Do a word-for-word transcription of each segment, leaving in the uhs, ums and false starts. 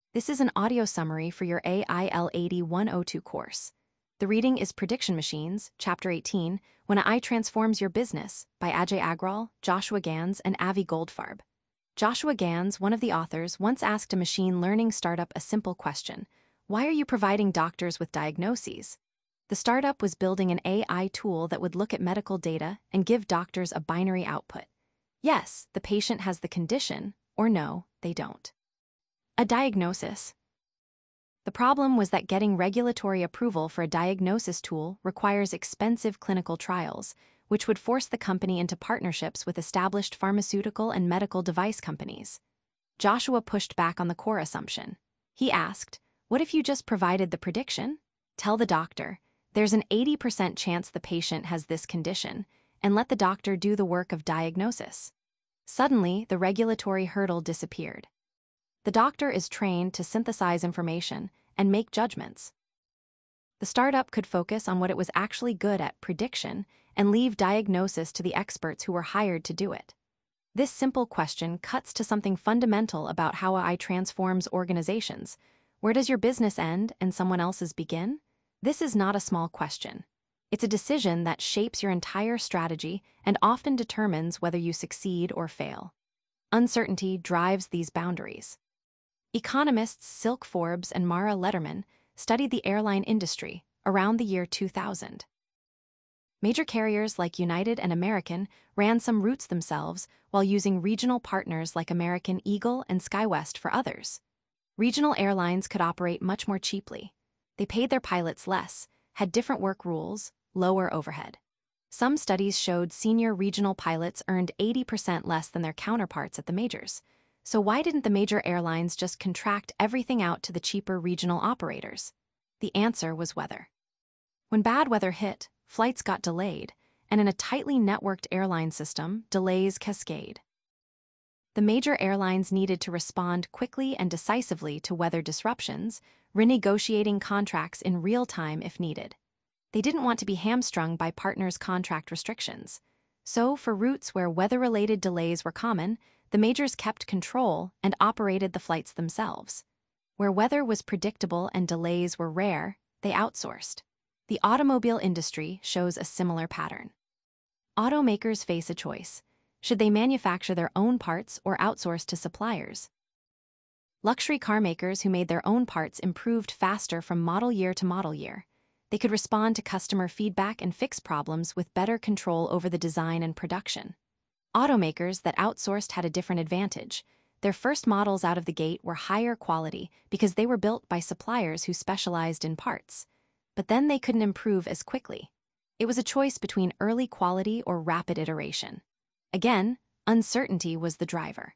This is an audio summary for your A I L eight oh one oh two course. The reading is Prediction Machines, Chapter eighteen, When A I Transforms Your Business, by Ajay Agrawal, Joshua Gans, and Avi Goldfarb. Joshua Gans, one of the authors, once asked a machine learning startup a simple question: why are you providing doctors with diagnoses? The startup was building an A I tool that would look at medical data and give doctors a binary output. Yes, the patient has the condition, or no, they don't. A diagnosis. The problem was that getting regulatory approval for a diagnosis tool requires expensive clinical trials, which would force the company into partnerships with established pharmaceutical and medical device companies. Joshua pushed back on the core assumption. He asked, what if you just provided the prediction? Tell the doctor, there's an eighty percent chance the patient has this condition, and let the doctor do the work of diagnosis. Suddenly, the regulatory hurdle disappeared. The doctor is trained to synthesize information and make judgments. The startup could focus on what it was actually good at, prediction, and leave diagnosis to the experts who were hired to do it. This simple question cuts to something fundamental about how A I transforms organizations. Where does your business end and someone else's begin? This is not a small question. It's a decision that shapes your entire strategy and often determines whether you succeed or fail. Uncertainty drives these boundaries. Economists Silk Forbes and Mara Lederman studied the airline industry around the year two thousand. Major carriers like United and American ran some routes themselves while using regional partners like American Eagle and SkyWest for others. Regional airlines could operate much more cheaply. They paid their pilots less, had different work rules, lower overhead. Some studies showed senior regional pilots earned eighty percent less than their counterparts at the majors. So why didn't the major airlines just contract everything out to the cheaper regional operators? The answer was weather. When bad weather hit, flights got delayed, and in a tightly networked airline system, delays cascade. The major airlines needed to respond quickly and decisively to weather disruptions, renegotiating contracts in real time if needed. They didn't want to be hamstrung by partners' contract restrictions. So, for routes where weather-related delays were common, the majors kept control and operated the flights themselves. Where weather was predictable and delays were rare, they outsourced. The automobile industry shows a similar pattern. Automakers face a choice. Should they manufacture their own parts or outsource to suppliers? Luxury car makers who made their own parts improved faster from model year to model year. They could respond to customer feedback and fix problems with better control over the design and production. Automakers that outsourced had a different advantage. Their first models out of the gate were higher quality because they were built by suppliers who specialized in parts. But then they couldn't improve as quickly. It was a choice between early quality or rapid iteration. Again, uncertainty was the driver.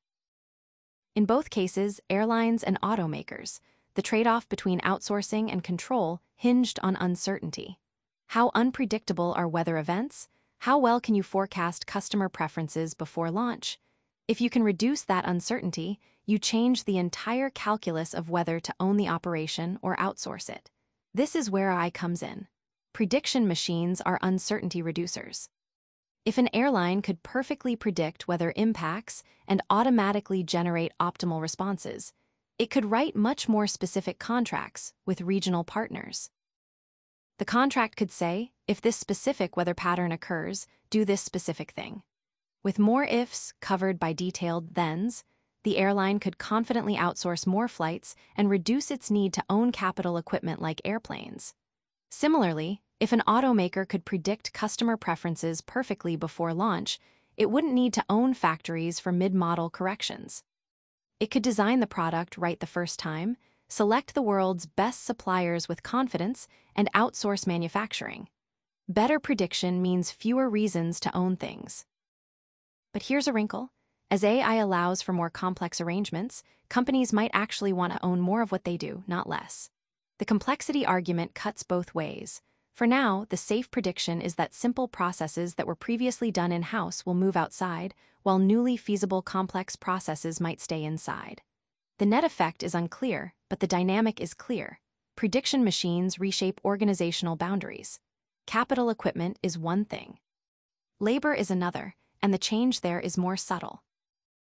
In both cases, airlines and automakers, the trade-off between outsourcing and control hinged on uncertainty. How unpredictable are weather events? How well can you forecast customer preferences before launch? If you can reduce that uncertainty, you change the entire calculus of whether to own the operation or outsource it. This is where A I comes in. Prediction machines are uncertainty reducers. If an airline could perfectly predict weather impacts and automatically generate optimal responses, it could write much more specific contracts with regional partners. The contract could say, if this specific weather pattern occurs, do this specific thing. With more ifs covered by detailed thens, the airline could confidently outsource more flights and reduce its need to own capital equipment like airplanes. Similarly, if an automaker could predict customer preferences perfectly before launch, it wouldn't need to own factories for mid-model corrections. It could design the product right the first time, select the world's best suppliers with confidence, and outsource manufacturing. Better prediction means fewer reasons to own things. But here's a wrinkle. As A I allows for more complex arrangements, companies might actually want to own more of what they do, not less. The complexity argument cuts both ways. For now, the safe prediction is that simple processes that were previously done in-house will move outside, while newly feasible complex processes might stay inside. The net effect is unclear, but the dynamic is clear. Prediction machines reshape organizational boundaries. Capital equipment is one thing. Labor is another, and the change there is more subtle.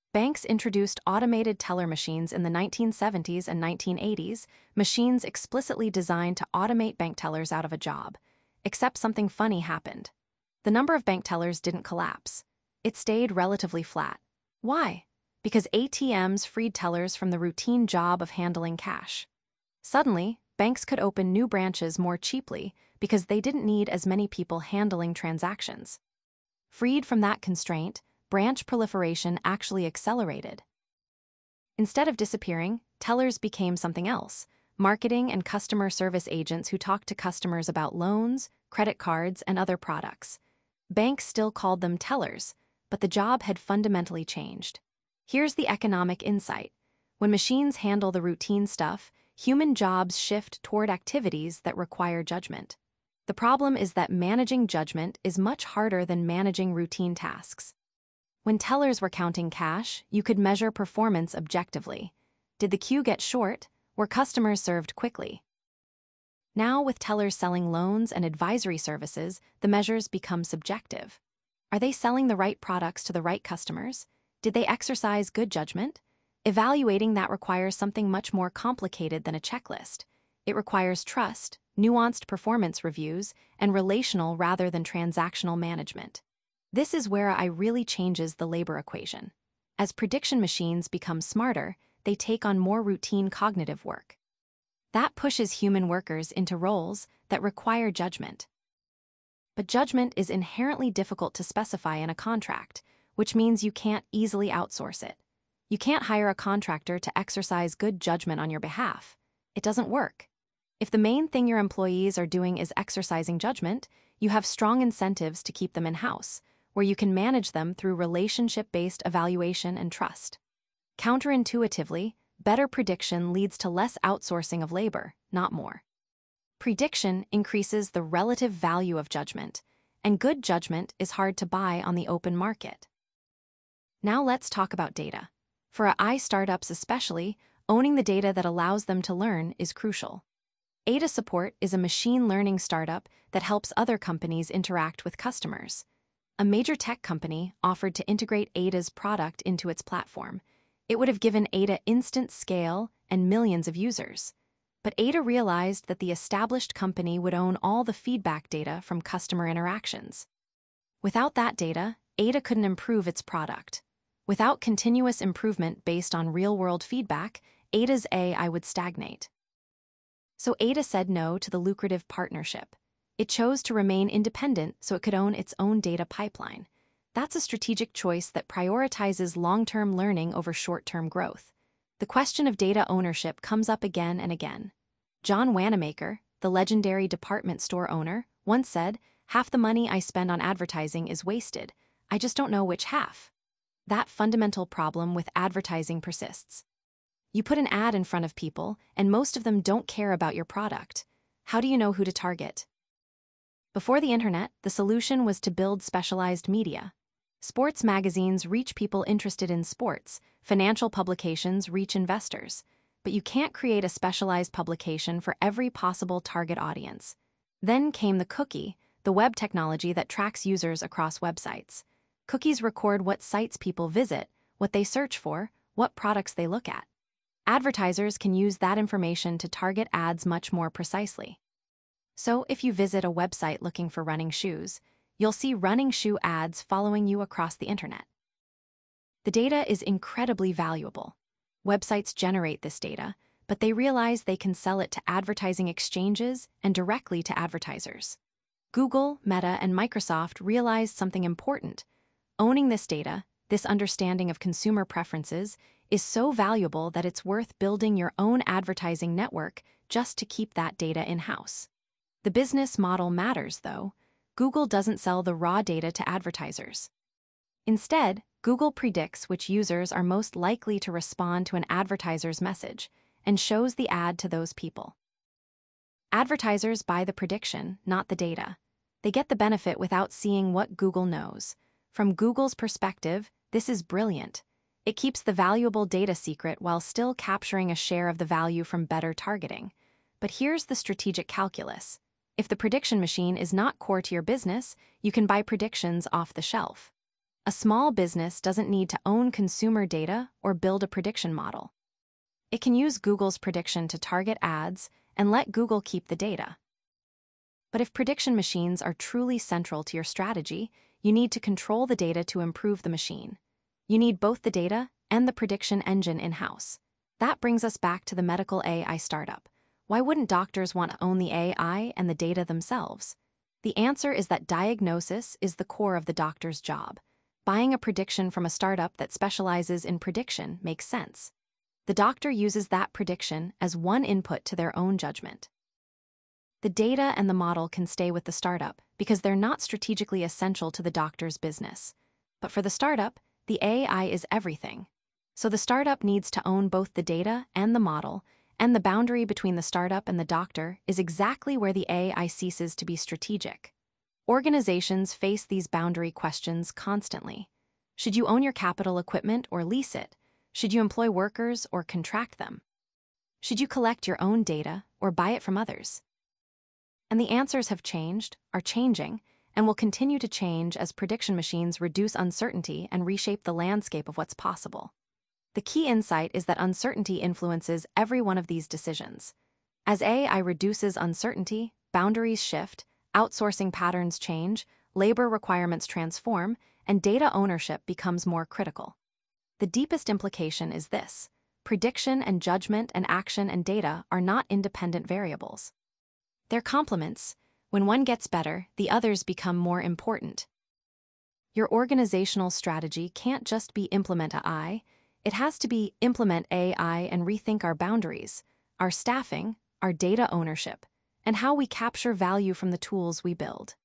Banks introduced automated teller machines in the nineteen seventies and nineteen eighties, machines explicitly designed to automate bank tellers out of a job. Except something funny happened. The number of bank tellers didn't collapse. It stayed relatively flat. Why? Because A T Ms freed tellers from the routine job of handling cash. Suddenly, banks could open new branches more cheaply because they didn't need as many people handling transactions. Freed from that constraint, branch proliferation actually accelerated. Instead of disappearing, tellers became something else: marketing and customer service agents who talked to customers about loans, credit cards, and other products. Banks still called them tellers, but the job had fundamentally changed. Here's the economic insight. When machines handle the routine stuff, human jobs shift toward activities that require judgment. The problem is that managing judgment is much harder than managing routine tasks. When tellers were counting cash, you could measure performance objectively. Did the queue get short? Were customers served quickly? Now, with tellers selling loans and advisory services, the measures become subjective. Are they selling the right products to the right customers? Did they exercise good judgment? Evaluating that requires something much more complicated than a checklist. It requires trust, nuanced performance reviews, and relational rather than transactional management. This is where I really changes the labor equation. As prediction machines become smarter, they take on more routine cognitive work. That pushes human workers into roles that require judgment. But judgment is inherently difficult to specify in a contract, which means you can't easily outsource it. You can't hire a contractor to exercise good judgment on your behalf. It doesn't work. If the main thing your employees are doing is exercising judgment, you have strong incentives to keep them in-house, where you can manage them through relationship-based evaluation and trust. Counterintuitively, better prediction leads to less outsourcing of labor, not more. Prediction increases the relative value of judgment, and good judgment is hard to buy on the open market. Now let's talk about data. For A I startups especially, owning the data that allows them to learn is crucial. Ada Support is a machine learning startup that helps other companies interact with customers. A major tech company offered to integrate Ada's product into its platform. It would have given Ada instant scale and millions of users. But Ada realized that the established company would own all the feedback data from customer interactions. Without that data, Ada couldn't improve its product. Without continuous improvement based on real-world feedback, Ada's A I would stagnate. So Ada said no to the lucrative partnership. It chose to remain independent so it could own its own data pipeline. That's a strategic choice that prioritizes long-term learning over short-term growth. The question of data ownership comes up again and again. John Wanamaker, the legendary department store owner, once said, "Half the money I spend on advertising is wasted. I just don't know which half." That fundamental problem with advertising persists. You put an ad in front of people, and most of them don't care about your product. How do you know who to target? Before the internet, the solution was to build specialized media. Sports magazines reach people interested in sports, financial publications reach investors. But you can't create a specialized publication for every possible target audience. Then came the cookie, the web technology that tracks users across websites. Cookies record what sites people visit, what they search for, what products they look at. Advertisers can use that information to target ads much more precisely. So if you visit a website looking for running shoes, you'll see running shoe ads following you across the internet. The data is incredibly valuable. Websites generate this data, but they realize they can sell it to advertising exchanges and directly to advertisers. Google, Meta, and Microsoft realized something important. Owning this data, this understanding of consumer preferences, is so valuable that it's worth building your own advertising network just to keep that data in-house. The business model matters, though. Google doesn't sell the raw data to advertisers. Instead, Google predicts which users are most likely to respond to an advertiser's message and shows the ad to those people. Advertisers buy the prediction, not the data. They get the benefit without seeing what Google knows. From Google's perspective, this is brilliant. It keeps the valuable data secret while still capturing a share of the value from better targeting. But here's the strategic calculus. If the prediction machine is not core to your business, you can buy predictions off the shelf. A small business doesn't need to own consumer data or build a prediction model. It can use Google's prediction to target ads and let Google keep the data. But if prediction machines are truly central to your strategy, you need to control the data to improve the machine. You need both the data and the prediction engine in-house. That brings us back to the medical A I startup. Why wouldn't doctors want to own the A I and the data themselves? The answer is that diagnosis is the core of the doctor's job. Buying a prediction from a startup that specializes in prediction makes sense. The doctor uses that prediction as one input to their own judgment. The data and the model can stay with the startup because they're not strategically essential to the doctor's business. But for the startup, the A I is everything. So the startup needs to own both the data and the model, and the boundary between the startup and the doctor is exactly where the A I ceases to be strategic. Organizations face these boundary questions constantly. Should you own your capital equipment or lease it? Should you employ workers or contract them? Should you collect your own data or buy it from others? And the answers have changed, are changing, and will continue to change as prediction machines reduce uncertainty and reshape the landscape of what's possible. The key insight is that uncertainty influences every one of these decisions. As A I reduces uncertainty, boundaries shift, outsourcing patterns change, labor requirements transform, and data ownership becomes more critical. The deepest implication is this: prediction and judgment and action and data are not independent variables. They're complements. When one gets better, the others become more important. Your organizational strategy can't just be implement A I, it has to be implement A I and rethink our boundaries, our staffing, our data ownership, and how we capture value from the tools we build.